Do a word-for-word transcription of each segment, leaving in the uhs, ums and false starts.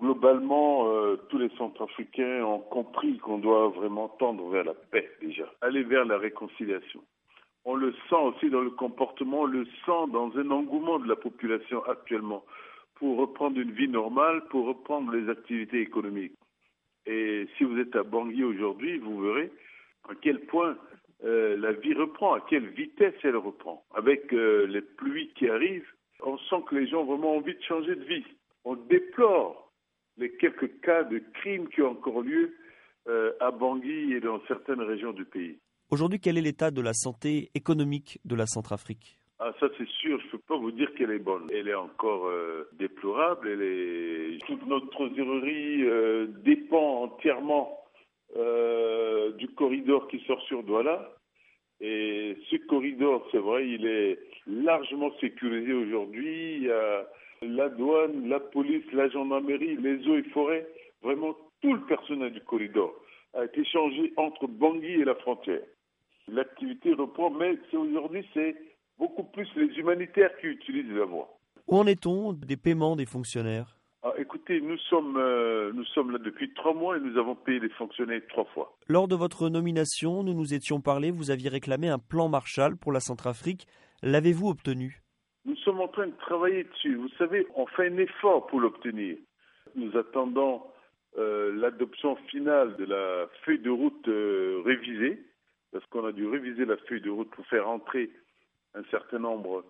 Globalement, euh, tous les Centrafricains ont compris qu'on doit vraiment tendre vers la paix déjà, aller vers la réconciliation. On le sent aussi dans le comportement, on le sent dans un engouement de la population actuellement pour reprendre une vie normale, pour reprendre les activités économiques. Et si vous êtes à Bangui aujourd'hui, vous verrez à quel point euh, la vie reprend, à quelle vitesse elle reprend. Avec euh, les pluies qui arrivent, on sent que les gens ont vraiment envie de changer de vie. On déplore les quelques cas de crimes qui ont encore lieu euh, à Bangui et dans certaines régions du pays. Aujourd'hui, quel est l'état de la santé économique de la Centrafrique ? Ah, ça c'est sûr, je ne peux pas vous dire qu'elle est bonne. Elle est encore euh, déplorable. Elle est... Toute notre trésorerie euh, dépend entièrement euh, du corridor qui sort sur Douala. Et ce corridor, c'est vrai, il est largement sécurisé aujourd'hui. Il y a la douane, la police, la gendarmerie, les eaux et forêts, vraiment tout le personnel du corridor a été changé entre Bangui et la frontière. L'activité reprend, mais c'est aujourd'hui, c'est beaucoup plus les humanitaires qui utilisent la voie. Où en est-on des paiements des fonctionnaires ? Ah, écoutez, nous sommes, euh, nous sommes là depuis trois mois et nous avons payé les fonctionnaires trois fois. Lors de votre nomination, nous nous étions parlé, vous aviez réclamé un plan Marshall pour la Centrafrique. L'avez-vous obtenu ? Nous sommes en train de travailler dessus. Vous savez, on fait un effort pour l'obtenir. Nous attendons euh, l'adoption finale de la feuille de route euh, révisée, parce qu'on a dû réviser la feuille de route pour faire entrer un certain nombre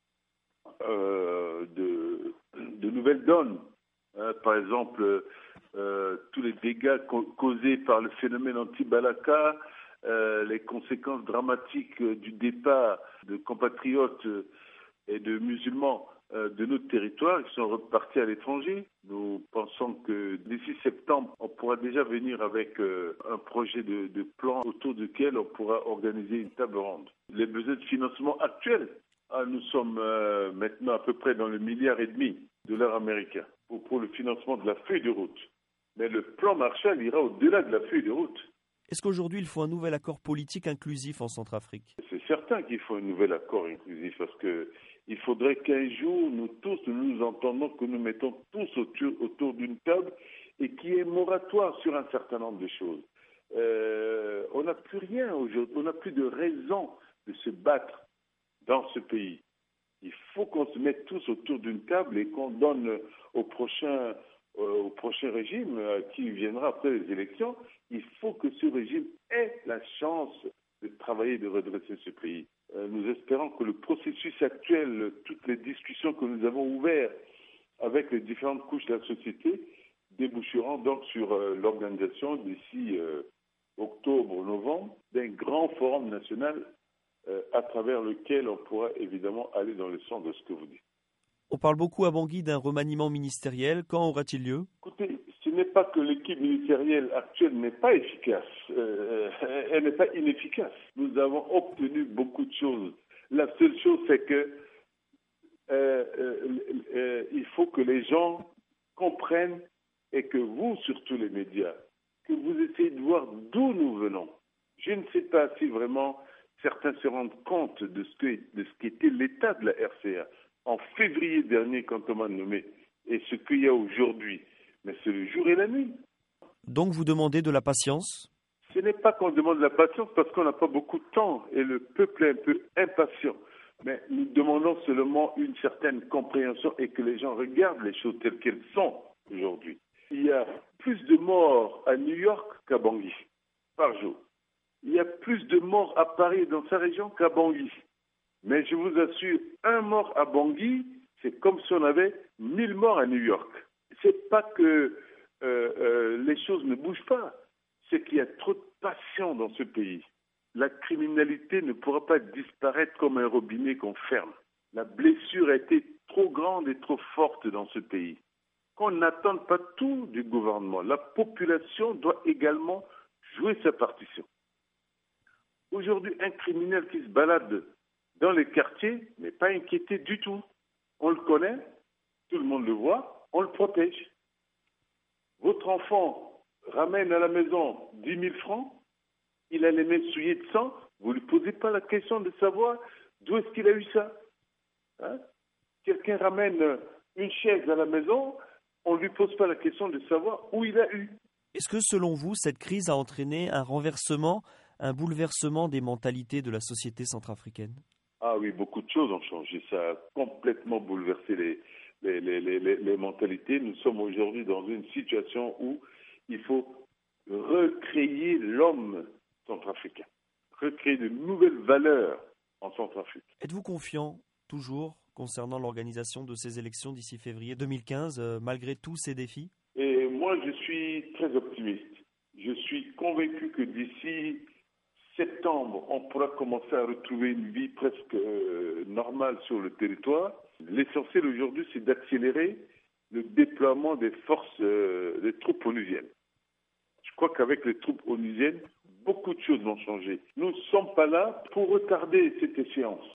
euh, de, de nouvelles donnes. Hein, par exemple, euh, tous les dégâts co- causés par le phénomène anti-Balaka, euh, les conséquences dramatiques euh, du départ de compatriotes euh, et de musulmans euh, de notre territoire qui sont repartis à l'étranger. Nous pensons que d'ici septembre, on pourra déjà venir avec euh, un projet de, de plan autour duquel on pourra organiser une table ronde. Les besoins de financement actuels, ah, nous sommes euh, maintenant à peu près dans le milliard et demi de dollars américains pour, pour le financement de la feuille de route. Mais le plan Marshall ira au-delà de la feuille de route. Est-ce qu'aujourd'hui, il faut un nouvel accord politique inclusif en Centrafrique ? C'est certain qu'il faut un nouvel accord inclusif parce que il faudrait qu'un jour, nous tous, nous nous entendons, que nous mettons tous autour, autour d'une table et qu'il y ait moratoire sur un certain nombre de choses. Euh, on n'a plus rien aujourd'hui, on n'a plus de raison de se battre dans ce pays. Il faut qu'on se mette tous autour d'une table et qu'on donne au prochain, euh, au prochain régime euh, qui viendra après les élections, il faut que ce régime ait la chance de travailler et de redresser ce pays. Euh, nous espérons que le processus actuel, toutes les discussions que nous avons ouvertes avec les différentes couches de la société, déboucheront donc sur euh, l'organisation d'ici euh, octobre-novembre d'un grand forum national euh, à travers lequel on pourra évidemment aller dans le sens de ce que vous dites. On parle beaucoup à Bangui d'un remaniement ministériel. Quand aura-t-il lieu ? Écoutez, ce n'est pas que l'équipe ministérielle actuelle n'est pas efficace, euh, elle n'est pas inefficace. Nous avons obtenu beaucoup de choses. La seule chose, c'est que euh, euh, euh, il faut que les gens comprennent et que vous, surtout les médias, que vous essayez de voir d'où nous venons. Je ne sais pas si vraiment certains se rendent compte de ce que, de ce qu'était l'état de la R C A en février dernier quand on m'a nommé et ce qu'il y a aujourd'hui. Mais c'est le jour et la nuit. Donc vous demandez de la patience ? Ce n'est pas qu'on demande de la patience parce qu'on n'a pas beaucoup de temps et le peuple est un peu impatient. Mais nous demandons seulement une certaine compréhension et que les gens regardent les choses telles qu'elles sont aujourd'hui. Il y a plus de morts à New York qu'à Bangui par jour. Il y a plus de morts à Paris et dans sa région qu'à Bangui. Mais je vous assure, un mort à Bangui, c'est comme si on avait mille morts à New York. C'est pas que euh, euh, les choses ne bougent pas, c'est qu'il y a trop de passion dans ce pays. La criminalité ne pourra pas disparaître comme un robinet qu'on ferme. La blessure a été trop grande et trop forte dans ce pays. Qu'on n'attende pas tout du gouvernement. La population doit également jouer sa partition. Aujourd'hui, un criminel qui se balade dans les quartiers n'est pas inquiété du tout. On le connaît, tout le monde le voit, on le protège. Votre enfant ramène à la maison dix mille francs, il a les mains souillées de sang, vous ne lui posez pas la question de savoir d'où est-ce qu'il a eu ça. Hein? Quelqu'un ramène une chaise à la maison, on ne lui pose pas la question de savoir où il a eu. Est-ce que selon vous, cette crise a entraîné un renversement, un bouleversement des mentalités de la société centrafricaine ? Ah oui, beaucoup de choses ont changé. Ça a complètement bouleversé les, les, les, les, les, les mentalités. Nous sommes aujourd'hui dans une situation où il faut recréer l'homme centrafricain, recréer de nouvelles valeurs en Centrafrique. Êtes-vous confiant, toujours, concernant l'organisation de ces élections d'ici février deux mille quinze, euh, malgré tous ces défis ? Et moi, je suis très optimiste. Je suis convaincu que d'ici septembre, on pourra commencer à retrouver une vie presque euh, normale sur le territoire. L'essentiel aujourd'hui, c'est d'accélérer le déploiement des forces, euh, des troupes onusiennes. Je crois qu'avec les troupes onusiennes, beaucoup de choses vont changer. Nous ne sommes pas là pour retarder cette échéance.